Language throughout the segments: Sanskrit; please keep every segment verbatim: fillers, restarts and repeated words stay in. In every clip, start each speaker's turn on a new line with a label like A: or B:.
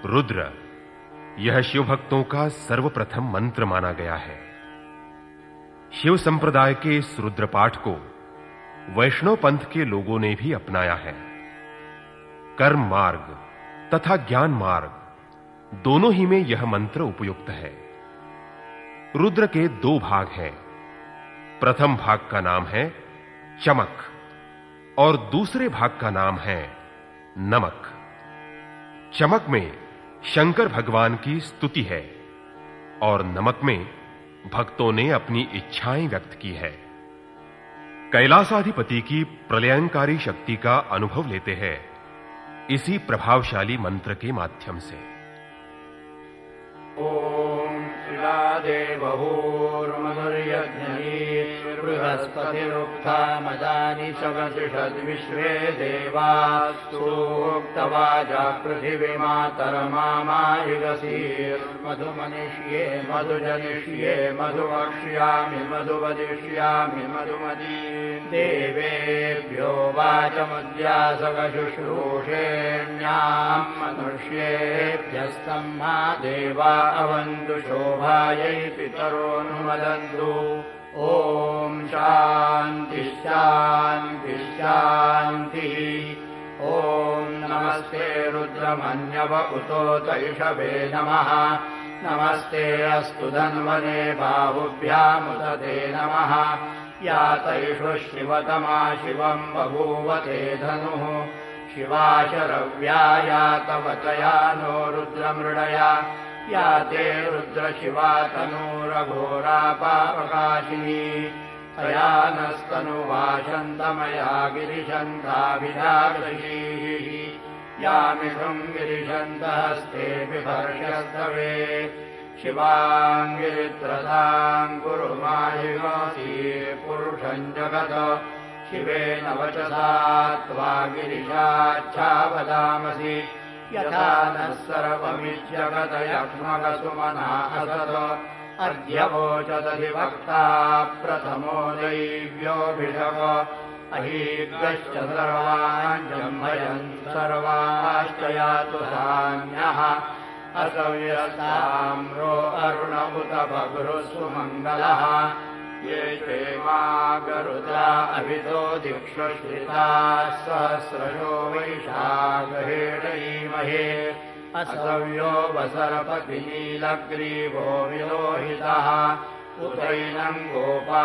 A: रुद्र यह शिव भक्तों का सर्वप्रथम मंत्र माना गया है। शिव संप्रदाय के इस रुद्र पाठ को वैष्णव पंथ के लोगों ने भी अपनाया है। कर्म मार्ग तथा ज्ञान मार्ग दोनों ही में यह मंत्र उपयुक्त है। रुद्र के दो भाग हैं। प्रथम भाग का नाम है चमक और दूसरे भाग का नाम है नमक। चमक में शंकर भगवान की स्तुति है और नमक में भक्तों ने अपनी इच्छाएं व्यक्त की है। कैलासाधिपति की प्रलयंकारी शक्ति का अनुभव लेते हैं इसी प्रभावशाली मंत्र के माध्यम से।
B: ओम बृहस्पतिरुक्था मदानि सवसिषद्विश्वे देवा सूक्तवाजा पृथिवीमातरमामायुगसीर् मधुमनिष्ये मधुजनिष्ये मधुवक्ष्यामि मधुवदिष्यामि मधुमदी देवेभ्यो वाचमुद्यासवशुश्रूषेण्याम् मनुष्येभ्यस्तम्मा देवा अवन्तु शोभायै पितरोऽनुमदन्तु। ओम शांति शांति शांति। ओम नमस्ते रुद्रमन्यव उतो तैषवे नमः। नमस्ते अस्तु धन्वने बाहुभ्यामुत ते नमः। या तैषु शिवतमा शिवं बभूव ते धनुः। शिवा शरव्या या तव तया नो रुद्रमृडया। या ते रुद्र शिवा तनूरघोरा पापकाशिनी। तया नस्तनुवाशन्तमया गिरिशन्ताभिधावशीः। यामिषुं गिरिशन्तहस्ते बिभर्षस्तवे। शिवाङ्गिरित्रतां कुरु माहिमासी पुरुषं जगत। शिवेन वचसा त्वा गिरिशाच्छावदामसि। यथा नः सर्वमिज्जगतयक्ष्मगसुमना असद। अद्य वोचदधिवक्ता प्रथमो दैव्योऽभिषक। अहीग्रश्च सर्वान् जम्भयन् सर्वाश्च यातु सान्यः। असव्यस्ताम्रो अरुण उत बभ्रुः सुमङ्गलः। ये क्षेमा गरुदा अभितो दिक्षुश्रिताः सहस्रशो वैशाखेणीमहे। असव्यो वसर्पतिनीलग्रीवो विलोहितः। उतैनं गोपा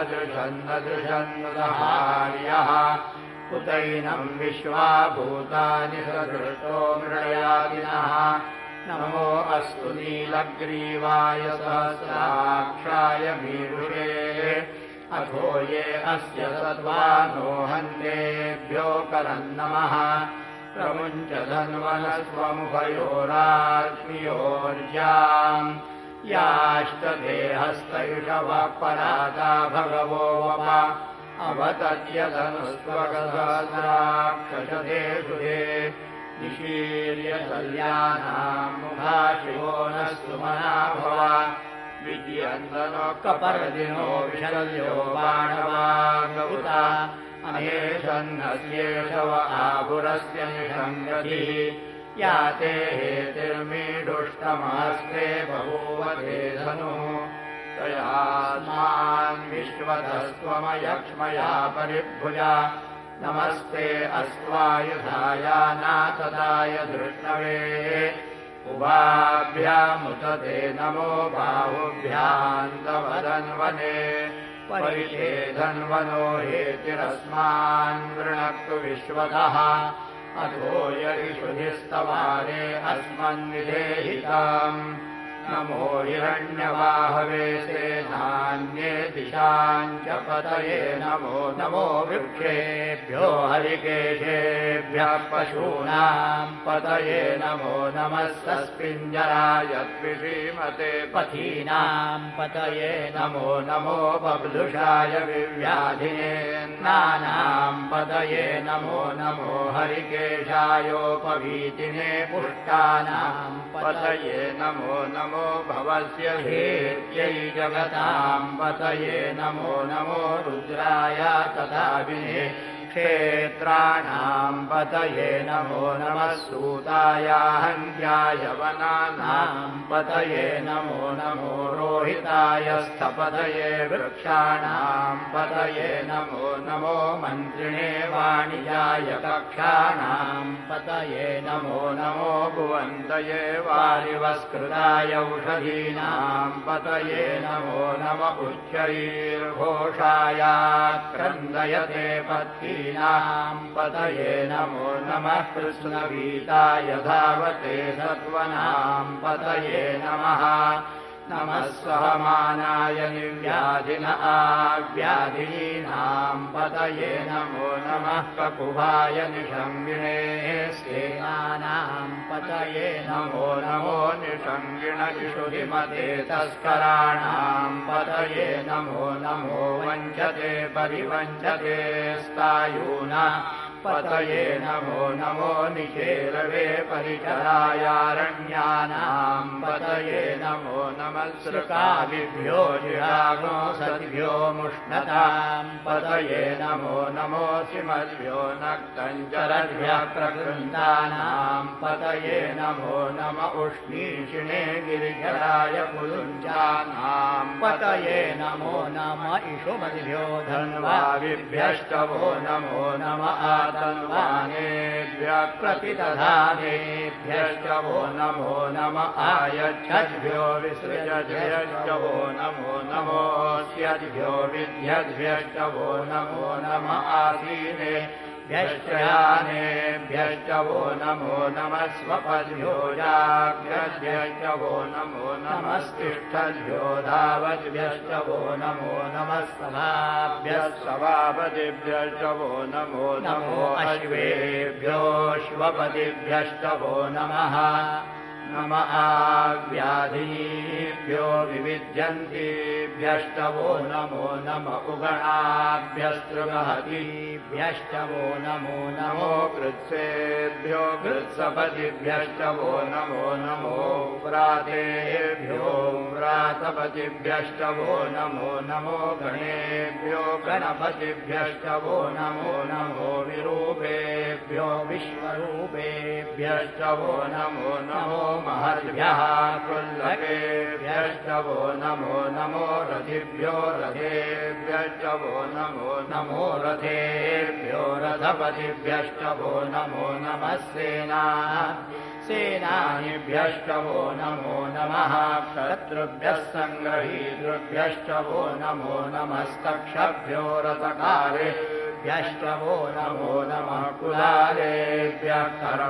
B: अदृशन्नदृशन्नुदहार्यः। उतैनं विश्वा भूतानि सदृष्टो मृडयादिनः। नमो अस्तु नीलग्रीवाय सहस्राक्षाय मीरुषे। अथो ये अस्य सद्वानो हन्तेभ्यो करन्नमः। प्रमुञ्च धन्वनस्वमुभयोरात्म्योर्जाम्। याष्टते हस्तयुषवः पराता भगवो वप। अवतत्यधनुस्त्वगसहस्राक्षशते सुधे। निशीर्य कल्याणां मुखा शिवो नः सुमना भव। विद्यन्दनो कपर्दिनो विशल्यो बाणवागवुता। अनेशन्नस्येषव आभुरस्य निषङ्गतिः। या ते हेतिर्मीढुष्टमहस्ते बभूव ते धनुः। तयास्मान् विश्वतस्त्वमयक्ष्मया परिभुजा। नमस्ते अस्त्वायुधाया नाथदाय धृष्णवे। उभाभ्यामुत ते नमो बाहुभ्यां तव धन्वने। परिते धन्वनो हेतिरस्मान् वृणक्तु विश्वतः। अथो यरिषुधिस्तवारे अस्मन्निधेहिताम्। नमो हिरण्यवाहवे सेनान्ये दिशाञ्च पतये नमो। नमो वृक्षेभ्यो हरिकेशेभ्यः पशूनां पतये नमो। नमः सस्पिञ्जराय द्विषीमते पथीनां पतये नमो। नमो बभ्लुषाय विव्याधिने नानां पतये नमो। नमो हरिकेशायोपवीतिने पुष्टानां पतये नमो। नमो भवस्य हेत्यै जगतां पतये नमो। नमो रुद्राय तथाभिने क्षेत्राणाम् पतये नमो नमः सूतायाहन्त्याय वनानाम् पतये नमो नमो रोहिताय स्थपतये वृक्षाणाम् पतये नमो नमो मन्त्रिणे वाणिजाय कक्षाणाम् पतये नमो नमो भुवन्तये वारिवस्कृताय औषधीनाम् पतये नमो नम उच्चैर्घोषायाक्रन्दयते पत्नीनाम् पतये नमो नमः कृष्णवीताय धावते सत्वनाम् पतये नमः नमः सहमानाय निर्व्याधिन आव्याधीनाम् पतये नमो नमः ककुभाय निषङ्गिणे सेनानाम् पतये नमो नमो निषङ्गिण इषुधिमते तस्कराणाम् पतये नमो नमो वञ्चते परिवञ्चते स्तायूना पतये नमो नमो निचेरवे परिचरायारण्यानाम् पतये नमो नमः सृकाविभ्यो जिहाग्नो सद्भ्यो मुष्णताम् पतये नमो नमो सिमद्भ्यो नक्तञ्चरद्भ्यः प्रकृन्तानाम् पतये नमो नम उष्णीषिणे गिरिजराय कुलुञ्जानाम् पतये नमो नम इषुमद्भ्यो धन्वाविभ्यष्टवो नमो नम तन्वानेभ्यः प्रतिदधानेभ्यश्च वो नमो नम आयच्छद्भ्यो विसृजद्भ्यश्च वो नमो नमोऽस्यद्भ्यो विद्यद्भ्यश्च वो नमो नम आसीनेभ्यश्च यानेभ्यश्च वो नमो नमः स्वपद्भ्यो जाग्रद्भ्यश्च वो नमो नमस्तिष्ठद्भ्यो धावद्भ्यश्च वो नमो नमः सभाभ्यः सभापतिभ्यश्च वो नमो नमो अश्वेभ्योऽश्वपतिभ्यश्च वो नमः नम आव्याधीभ्यो विविध्यन्तीभ्यश्च वो नमो नम उगणाभ्यस्तृगहतीभ्यश्च वो नमो नमो कृत्सेभ्यो कृत्सपतिभ्यश्च वो नमो नमो व्रातेभ्यो व्रातपतिभ्यश्च वो नमो नमो गणेभ्यो गणपतिभ्यश्च वो नमो नमो विरूपेभ्यो विश्वरूपेभ्यश्च वो नमो नमो महद्भ्यः कृल्लकेभ्यश्च वो नमो नमो रथिभ्यो रथेभ्यश्च वो नमो नमो रथेभ्यो रथपतिभ्यश्च वो नमो नमः सेना सेनानिभ्यश्च वो नमो नमः शत्रुभ्यः सङ्ग्रहीतृभ्यश्च वो नमो नमस्तक्षभ्यो रथकारेभ्यश्च वो नमो नमः कुलालेभ्यः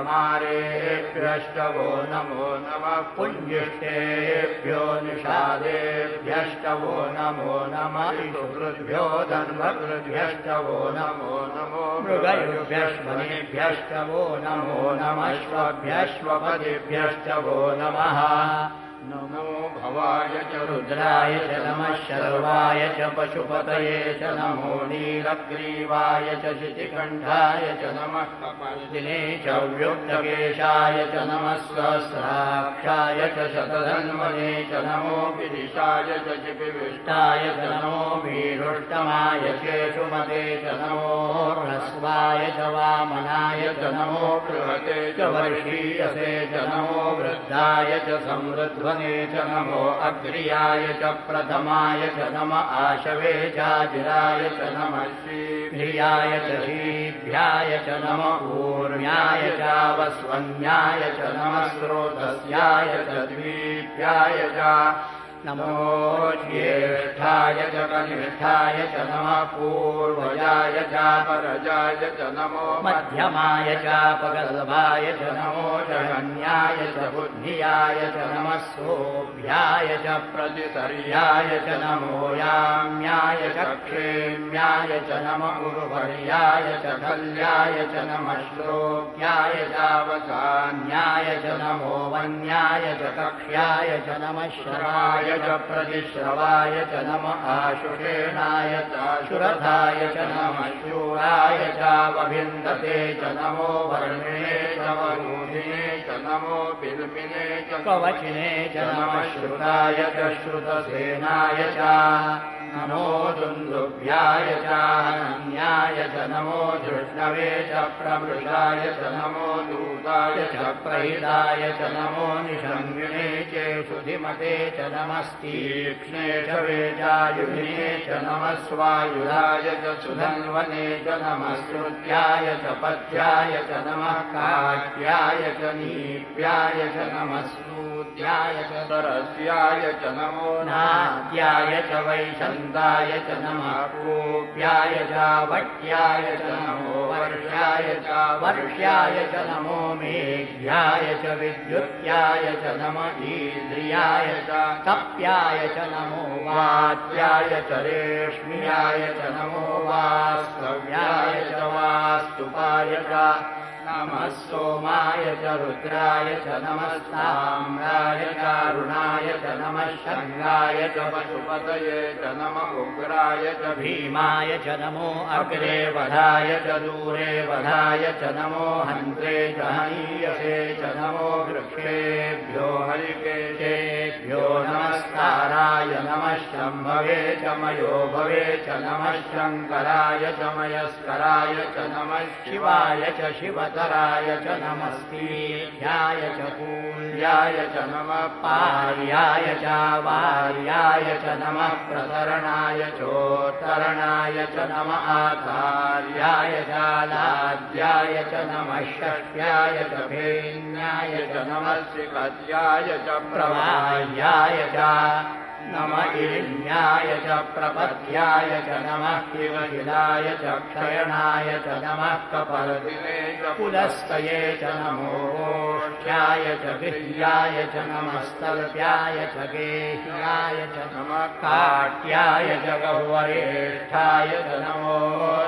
B: कर्मारेभ्यश्च वो नमो नमः पुञ्जिष्टेभ्यो निषादेभ्यश्च वो नमो नमः इषुकृद्भ्यो धन्वकृद्भ्यश्च वो नमो नमो मृगयुभ्यश्वनेभ्यश्च वो नमो नमः श्वभ्यश्वपदिभ्यश्च वो नमः नमो भवाय च रुद्राय च नमः शर्वाय च पशुपतये च नमो नीलग्रीवाय च शितिकण्ठाय च नमः कपर्दिने च व्युक्तकेशाय च नमः सहस्राक्षाय च शतधन्वने च नमो विदिशाय च चिपिविष्टाय च नमो मीरुष्टमाय चेषुमते च नमो ह्रस्वाय च वामनाय च नमो बृहते च वर्षीयसे च नमो वृद्धाय च समृद्ध्वने च नमो अग्र्याय च प्रथमाय च नम आशवे चाजिराय च नमः शीघ्रियाय च शीभ्याय च नम ऊर्ण्याय चावस्वन्याय च नमः स्रोतस्याय च द्वीप्याय च नमो ज्येष्ठाय च कनिष्ठाय च नमः पूर्वजाय चापरजाय च नमो मध्यमाय चापगल्भाय च नमो जगन्याय च बुद्धियाय च नमः सोऽभ्याय च प्रतिसर्याय च नमो याम्याय च क्षेम्याय च नमः गुरुवर्याय च खल्याय च नमः श्लोक्याय चावसान्याय च नमो वन्याय च कक्ष्याय च नमः श्रवाय च प्रतिश्रवाय च नमः आशुषेणाय चाशुरथाय च नमः शूराय चावभिन्दते च नमो वर्णिने च वरूधिने च नमो बिल्बिने च कवचिने च नमः श्रुताय च श्रुतसेनाय च नमो दुन्दुभ्याय च अनन्याय च नमो धृष्णवे च प्रमृषाय च नमो दूताय च प्रहिताय च नमो निषङ्गिणे चेषु धिमते च नमस्तीक्ष्णे च वेजायुधिने च नमः स्वायुधाय च सुधन्वने च नमः श्रुत्याय च पथ्याय च नमः काट्याय च नीप्याय च नमः सूत्याय च सरस्याय च नमो नाद्याय च वैशन्ताय च नमः कोप्याय च वट्याय च नमो वर्षाय च वर्ष्याय च नमो मेघ्याय च विद्युत्याय च नमः ईन्द्रियाय च तप्याय च नमो वात्याय च रेष्म्याय च नमो वास्तव्याय च वास्तुपाय च नमः सोमाय च रुद्राय च नमस्ताम्राय च अरुणाय च नमः शङ्गाय च पशुपतये च नमः उग्राय च भीमाय च नमो अग्रे वधाय च दूरे वधाय च नमो हन्त्रे च हनीयसे च नमो वृक्षेभ्यो हरिकेशेभ्यो नमस्काराय नमः शम्भवे च मयो भवे च नमः शङ्कराय च मयस्कराय च नमः शिवाय च शिवतराय च नमस्तीध्याय च पूज्याय च नमः पार्याय च वार्याय च नमः प्रतरणाय चोत्तरणाय च नमः आचार्याय च लाद्याय च नमः षष्ट्याय च भेन्याय च नमः शिखत्याय च प्रवाह्याय च नमः इलिन्याय च प्रपद्याय च नमः शिवशिलाय च क्षयणाय च नमः कपर्दिने च पुलस्तये च नमो ओष्ठ्याय च गिह्याय च नमस्तल्प्याय च गेह्याय च नमः काट्याय च गह्वरेष्ठाय च नमो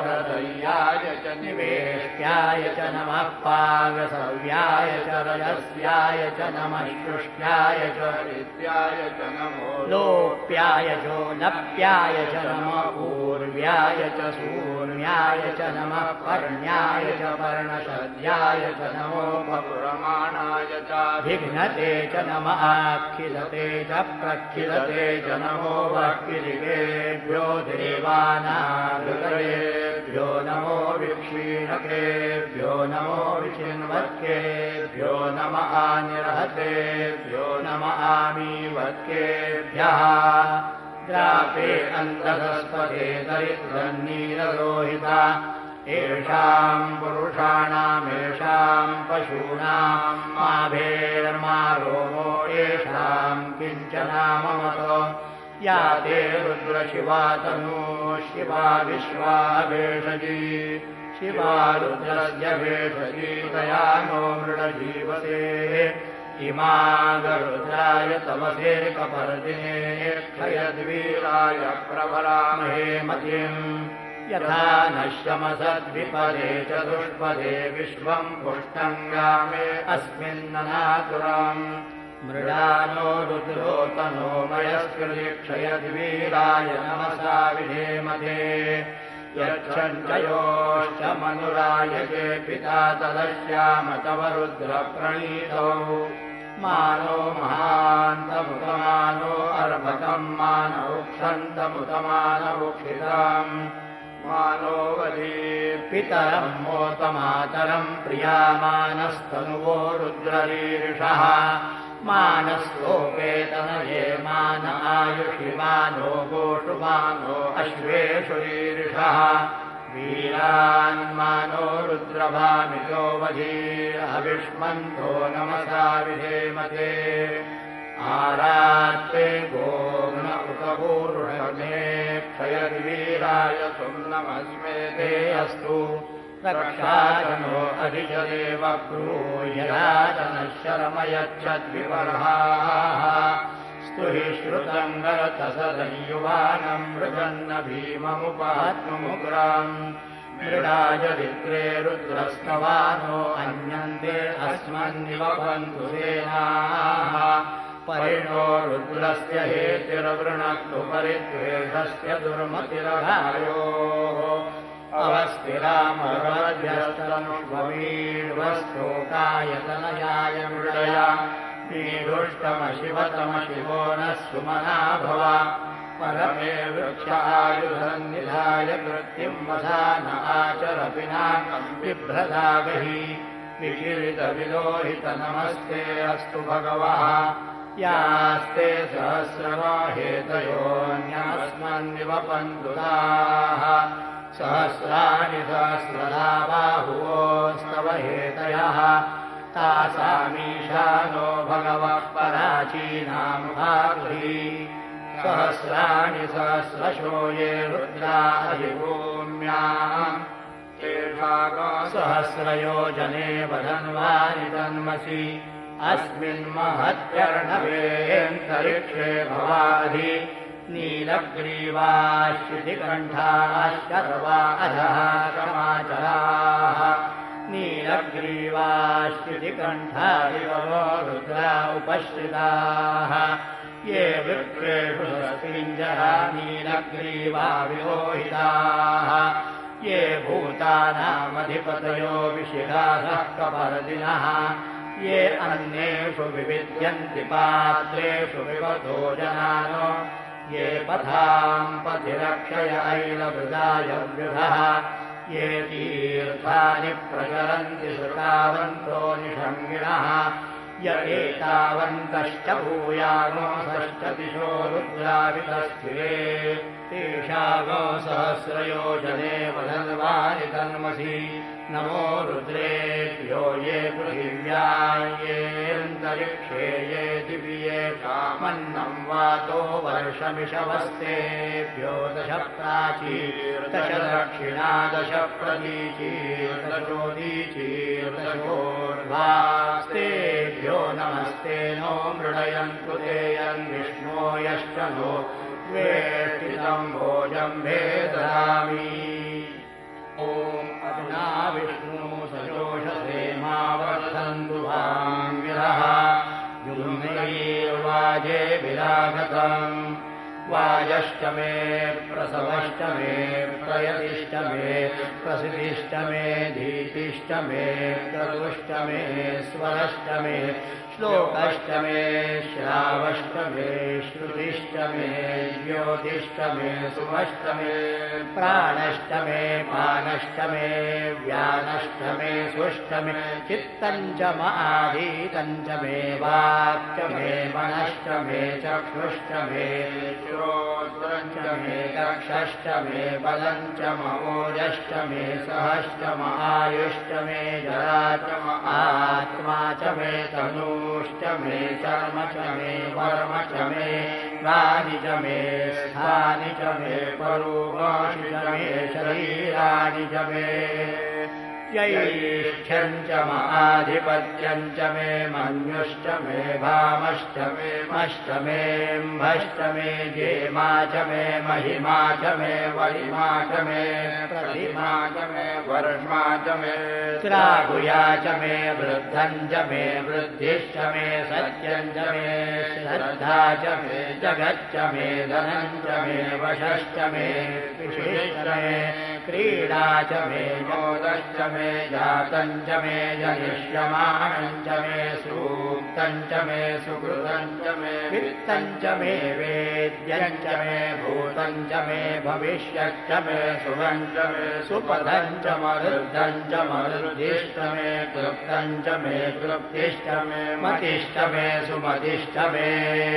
B: हृदयाय च निवेष्ट्याय च नमः पागसव्याय च रजस्याय च नमः शुष्याय च हरित्याय च नमो लोप्याय च नप्याय च नमः पूर्व्याय च सूर्याय च नमः पर्ण्याय च पर्णशद्याय च नमो पपुरमाणाय च विघ्नते च नमः आखिलते च प्रखिलते च नमो वक्किलिकेभ्यो देवानागृतयेभ्यो नमो विक्षीणकेभ्यो नमो विचिन्वत्केभ्यो नमः आनिर्हतेभ्यो नमः आमीवत्केभ्यः द्रापे अन्धस्पदे दरिद्रन्नीललोहिता येषाम् पुरुषाणामेषाम् पशूनाम् मा भेर्मा रोमो येषाम् किञ्चनाममतो या ते रुद्रशिवा तनू शिवा विश्वा भेषजी शिवा रुद्रस्य भेषजी तया नो मृडजीवसे इमा गरुद्राय तमसे कपर्दिने क्षयद्वीराय प्रभरामहे मतिम् यथा नश्यमसद्विपदे च दुष्पदे विश्वम् पुष्टङ्गामे अस्मिन्ननातुरम् मृडानो रुद्रोतनो मयस्कृति क्षयद्वीराय नमसा विधेमते यच्छञ्चयोश्च मनुरायके पिता तदस्याम तव रुद्रप्रणीतौ मानो महान्तमुतमानो अर्भकम् मानौक्षन्तमुतमानौक्षितम् मानो वदी पितरम् मोतमातरम् प्रियामानस्तनुवो रुद्ररीरिषः मानस्तोपेतनये मान आयुषि मानो गोषु मानो अश्वेषु रीरिषः वीरान्मानो रुद्रभामितो वधीरहविष्मन्तो नमसा विधेमते आरात्ते गोम्न उत पूरुषने क्षयद्वीराय सुम्नमस्मे ते अस्तु रक्षाजनो अधिजदेव ब्रूह्यराजनः शरमयच्छद्विपर्हाः स्तुहि श्रुतम् गरतसदयुवानम् मृगन्न भीममुपात्ममुग्राम् मृडाय वित्रे रुद्रस्तवानो अन्यन्ते अस्मन्निवपन्तु सेनाः परिणो रुद्रस्य हेतिर्वृणक्तु परिद्वेषस्य दुर्मतिरघायोः अवस्थिरामरव्यस्तनुष्ववीर्वस्तोकायतनयाय मृडया नीडुष्टमशिवतमशिवो नः सुमना भव परमे वृक्षायुधन्निधाय कृत्तिम् वसान आचर पिनाकम् बिभ्रदागहि विकीर्तविलोहितनमस्ते अस्तु भगवः यास्ते सहस्रवा हेतयोऽन्यस्मन्निव पन्दुताः सहस्राणि सहस्रदा बाहुवोस्तव हेतयः तासामीशानो भगवः पराचीनामुभागृही सहस्राणि सहस्रशो ये रुद्रा अधिभूम्याम् सहस्रयोजने वधन्वानि तन्मसि अस्मिन्महत्यर्णवेऽन्तरिक्षे भवाधि नीलग्रीवाश्रुतिकण्ठाः शर्वा अधः क्षमाचराः नीलग्रीवाश्रुतिकण्ठा दिवो रुद्रा उपश्रिताः ये वृक्षेषु पिञ्जरा नीलग्रीवा विलोहिताः ये भूतानामधिपतयो विशिखासः कपर्दिनः ये अन्येषु विविद्यन्ति पात्रेषु विवधो जनानो ये पथाम् पथिरक्षय ऐलवृदायव्युधः ये तीर्थानि प्रचरन्ति श्रुतावन्तो निषङ्गिणः य एतावन्तश्च भूयामो षष्ठ दिशो रुद्रावितस्थिरे तेषागो सहस्रयोजने वधन्वानि तन्मसि नमो रुद्रेभ्यो ये पृथिव्याम् येऽन्तरिक्षे ये दिव्ये कामन्नं वातो वर्षमिषवस्तेभ्यो दश प्राचीर्दश दक्षिणा दश प्रतीचीर्दशोदीचीर्दशोर्ध्वास्तेभ्यो नमस्ते नो मृडयन्तु ते यन्विष्णो यश्च नो द्वेष्टितम् भोजम् भेदरामि ॐ अधुना विष्णु सजोषसे मावर्धन्तु भाङ्गिरः युम्नैर्वाजे विरागतम् वाजश्च मे प्रसवश्च मे प्रयतिश्च मे प्रसिद्धिश्च मे धीतिश्च मे क्रतुश्च मे स्वरश्च मे श्लोकश्च मे श्रावश्च मे श्रुतिश्च मे ज्योतिश्च मे सुमश्च मे प्राणश्च मे पानश्च मे व्यानश्च मे सुष्ठ मे चित्तम् च माधीतम् च मे वाक्च मे मनश्च मे चक्षुश्च मे श्रोत्रम् च मे चक्षश्च मे बलम् च ममोजश्च मे सहश्च महायुश्च मे जरा च आत्मा च मे तनूश्च मे चर्म च मे वर्म च मे वानि च मे स्थानि च मे परोगाणि च मे शरीराणि च मे यैष्ठ्यम् च महाधिपत्यम् च मे मन्युश्च मे भामश्च मे मश्च मे म्भश्च मे जेमा च मे महिमा च मे वरिमा च मे प्रतिमा च मे वर्ष्मा च मे त्रागुया च मे वृद्धम् च मे वृद्धिश्च मे सत्यम् च मे श्रद्धा च मे जगच्च मे धनम् च मे वशश्च मे विशिष्ट मे क्रीडा च मे मोदश्च मे जातम् च मे जनिष्यमाणम् च मे सूक्तम् च मे सुकृतम् च मे वित्तम् च मे वेद्यम् च मे भूतम् च मे भविष्यच्च मे शुभम् च मे सुपथम् च मरुद्धम् च मरुद्धिश्च मे क्लुप्तम् च मे क्लुप्तिश्च मे मतिश्च मे सुमतिश्च मे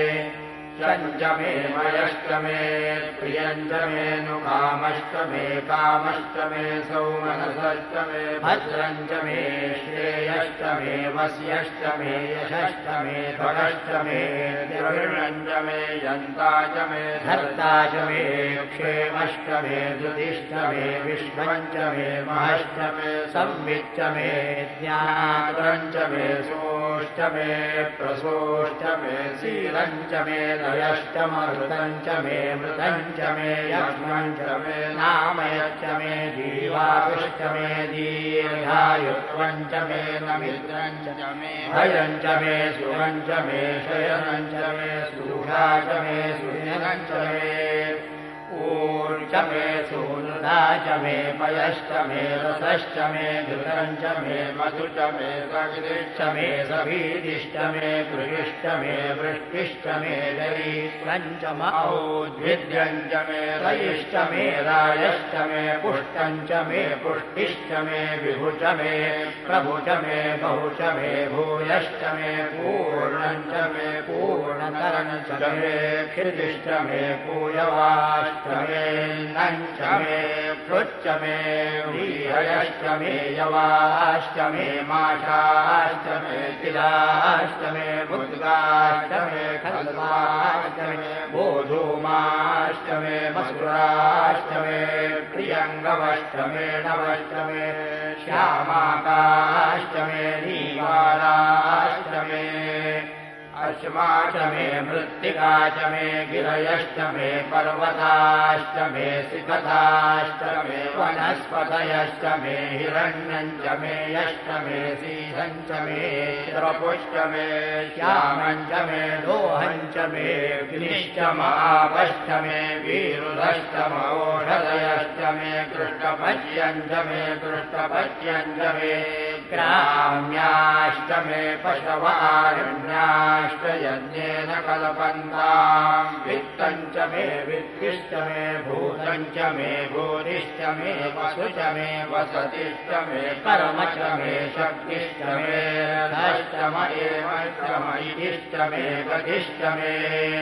B: च मे मयश्च मे प्रियम् च मे नुकामश्च मे कामश्च मे सौमनसश्च मे भद्रम् च मे श्रेयश्च मे वस्यश्च मे यशश्च मे भगश्च मे द्रविणम् च मे यन्ता च मे धर्ता च मे क्षेमश्च मे धृतिश्च मे विश्वम् च मे महश्च मे संविच्च मे ज्ञानम् च मे सोश्च मे प्रसोश्च मे शीलम् च मे लयश्च मृतम् च मे मृतम् च मे यक्ष्मम् च मे नामयश्च मे जीवापिश्च मे दीर्घायुत्वम् च मे नमित्रम् च मे भयम् च मे सुखम् च मे शयनम् च मे सुषा च मे सुदिनम् च मे ऊर्च मे सूनुता च मे पयश्च मे रसश्च मे घृतं च मे मधु च मे सग्निश्च मे सभीतिश्च मे कृषिश्च मे वृष्टिश्च मे जयिष्ठं च मौद्भिद्यं च मे रयिश्च मे रायश्च मे पुष्टं च मे पुष्टिश्च मे विभु च मे प्रभु च मे बहु च मे भूयश्च मे पूर्णं च मे पूर्णतरं च मे क्षितिश्च मे पूयवाश्च मे नं च मे कृच्च मे व्रीहयश्च मे यवाश्च मे माषाश्च मे तिलाश्च मे मुद्गाश्च मे खल्वाश्च मे गोधूमाश्च मे मसुराश्च मे प्रियङ्गवश्च मे नवश्च मे श्यामाकाश्च मे नीवाराश्च मे अश्मा च मे मृत्तिका च मे गिरयश्च मे पर्वताश्च मे सिकताश्च मे वनस्पतयश्च मे हिरण्यं च मे यश्च मे सीधं च मे द्रपुश्च मे श्यामं च मे लोहं च मे अग्निश्च महापश्च मे वीरुधश्च मौषधयश्च मे कृष्णपच्यं च मे कृष्णपच्यं च मे ग्राम्याश्च मे पशवारण्याश्च यज्ञेन कल्पन्तां वित्तं च मे वित्तिश्च मे भूतं च मे भूरिश्च मे वसु च मे वसतिश्च मे कर्म च मे शक्तिश्च मे रथश्च मयेमश्च मयिश्च मे गतिश्च मे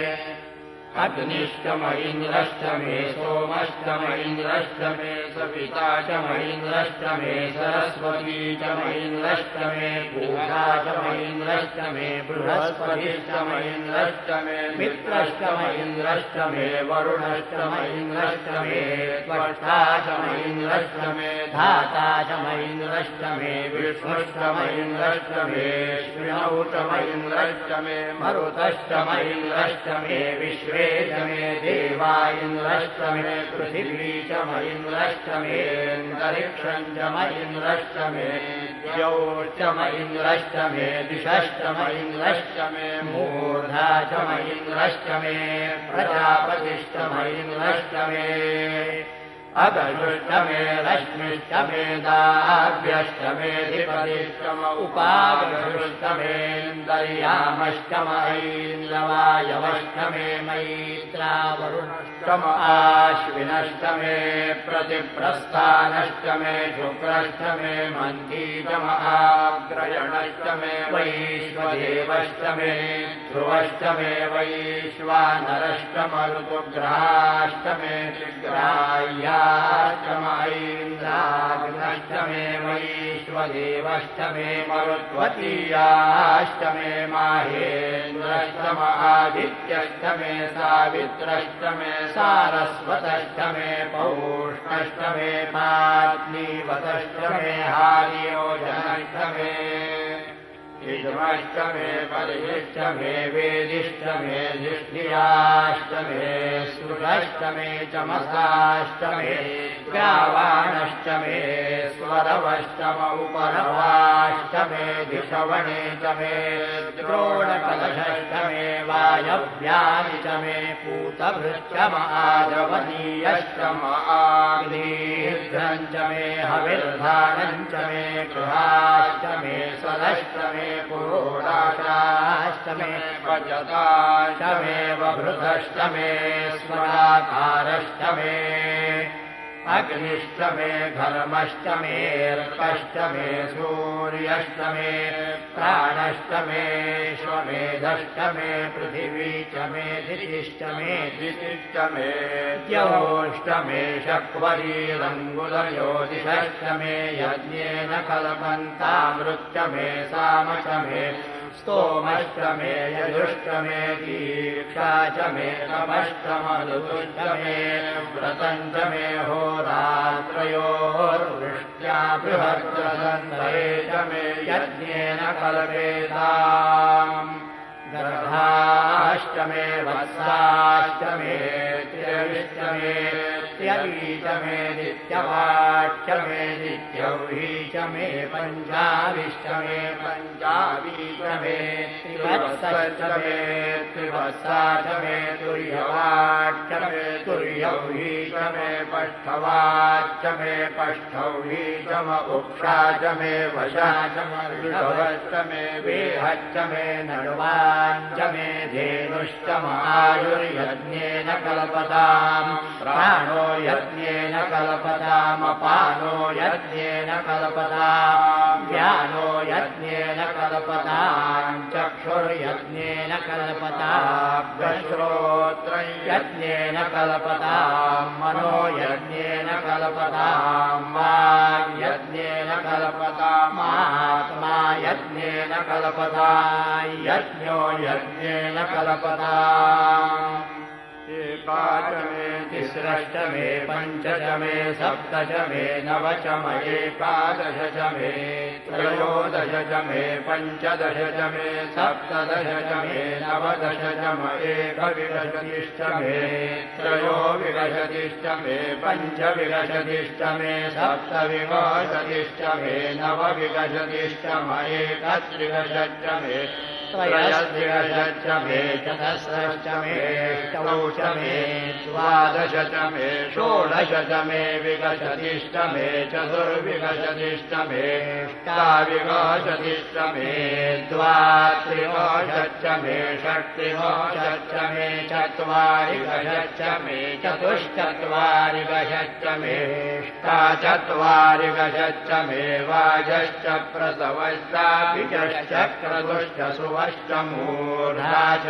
B: अग्निश्च महीन्द्रश्च मे सोमश्च महीन्द्रश्च मे सविता च महीन्द्रश्च मे सरस्वती च महीन्द्रश्च मे पूषा च महीन्द्रश्च मे बृहस्पतिश्च महीन्द्रश्च मे मित्रश्च महीन्द्रश्च मे वरुणश्च महीन्द्रश्च मे त्वष्टा च महीन्द्रश्च मे धाता च महीन्द्रश्च मे विष्णुश्च महीन्द्रश्च मे श्विनौ च महीन्द्रश्च मे मरुतश्च महीन्द्रश्च मे विश्वे च मे देवा इन्द्रश्च मे पृथिवी च महीन्द्रश्च मेऽन्तरिक्षं च महीन्द्रश्च मे द्यौश्च महीन्द्रश्च मे दिशश्च महीन्द्रश्च मे मूर्धा च महीन्द्रश्च मे प्रजापतिश्च महीन्द्रश्च मे अगजुश्च मे रश्मिश्च मे दाभ्यश्च मे धिपतिश्च म उपागजुश्च मेऽन्तर्यामश्च महीन्द्रवायवश्च मे मैत्रावरुणश्च म आश्विनश्च मे प्रतिप्रस्थानश्च मे शुक्रश्च मे मन्थी च महाग्रयणश्च मे वैश्वदेवश्च मे ध्रुवश्च मे वैश्वानरश्च मरुतुग्रहाश्च मे त्रिग्राह्या महीन्द्राग्नश्च मे वैश्वदेवश्च मे मरुत्वतीयाश्च मे माहेन्द्रश्च महादित्यश्च मे सावित्रश्च मे सारस्वतश्च मे पौष्णश्च मे पात्नीवतश्च मे हार्योजनश्च मे इदमश्च मे परिशिश्च मे वेदिश्च मे जिष्ठियाश्च मे सुरश्च मे चमसाश्च मे ग्रावाणश्च मे स्वरवश्च उपरवाश्च मे दिशवणे च मे द्रोणकलशश्च मे वायव्यानि च मे पूतभृश्च महाजवनीयश्च महाग्निर्घ्रं च मे हविर्धानं च मे गृहाश्च मे सलश्च मे पुरोडाशाश्च मे पचताश्च मे वभृतश्च मे स्वराकारश्च मे अग्निश्च मे घर्मश्च मेऽर्कश्च मे सूर्यश्च मे प्राणश्च मे श्वमेधश्च मे पृथिवी च मे दितिश्च मे दितिश्च मे द्यौश्च मे शक्वरीरङ्गुलयोदिशश्च मे यज्ञेन कल्पन्तामृच्च मे साम च मे स्तोमश्च मे यजुश्च मे दीक्षा च मे तपश्च मरुतुश्च मे व्रतं च मे होरात्रयोर्वृष्ट्या बृहद्रदन्तरे च मे यज्ञेन कल्पेताम् गर्भाश्च मे वत्साश्च मे त्र्यविश्च मे यवी च मे दित्यवाच्च मे दित्यौही च मे पञ्चाविश्च मे पञ्चावी च मे त्रिवत्सश्च मे त्रिवत्सा च मे तुर्यवाच्च मे तुर्यौही च मे पष्ठवाच्च मे पष्ठौही च म उक्षा च मे वशा च मऋषभश्च मे वेहश्च मे नड्वाञ्च मे धेनुश्च मायुर्यज्ञेन कल्पताम् प्राणो यज्ञेन कल्पतामपानो यज्ञेन कल्पताम् व्यानो यज्ञेन कल्पताम् चक्षुर्यज्ञेन कल्पताम् श्रोत्रम् यज्ञेन कल्पताम् मनो यज्ञेन कल्पताम् वाग्यज्ञेन कल्पताम् आत्मा यज्ञेन कल्पताम् यज्ञो यज्ञेन कल्पताम् एकाच मे तिस्रश्च मे पञ्च च मे सप्त च मे नव च म एकादश च मे त्रयोदश च मे पञ्चदश च मे सप्तदश च मे नवदश च म एकविंशतिश्च मे त्रयोविंशतिश्च मे पञ्चविंशतिश्च मे सप्तविंशतिश्च मे नवविंशतिश्च म एकत्रिंशच्च मे त्रयस्त्रिंशच्च मे चतस्रश्च मे अष्टौ च मे द्वादश च मे षोडश च मे विंशतिश्च मे चतुर्विंशतिश्च मे अष्टाविंशतिश्च मे द्वात्रिंशच्च मे षट्त्रिंशच्च मे चत्वारिंशच्च मे चतुश्चत्वारिंशच्च मे अष्टाचत्वारिंशच्च मे वाजश्च प्रसवश्चाभिजश्च क्रतुश्च सुवश्च मूर्धा च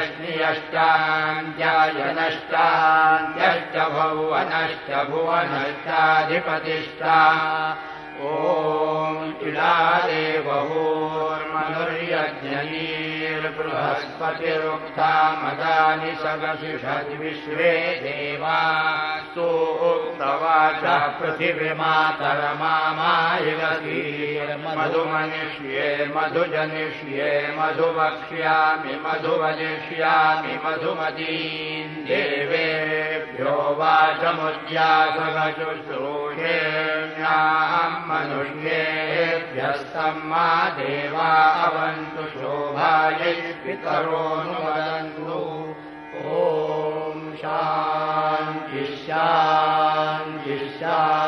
B: व्यश्नियश्चान्त्यायनश्चान्त्यश्च भुवनश्च भुवनश्चाधिपतिश्च ॐ इडादेवहोर्मनुर्यज्ञनीर्बृहस्पतिरुक्ता मदानि सगसि षद्विश्वे देवा सोक्तवाच पृथिवीमातरमामायगतीर्मधुमनिष्ये मधुजनिष्ये मधुवक्ष्यामि मधुवदिष्यामि मधुमतीम् देवेभ्यो वाचमुद्यासगशुश्रूषेण्याम् मनुष्येभ्यस्तम्मा देवा अवन्तु शोभायै पितरोऽनुमदन्तु ॐ शान्ति शान्ति शान्ति